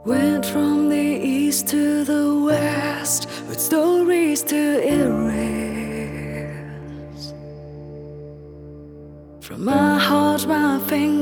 Went from the east to the west with stories to erase. From my heart, my fingers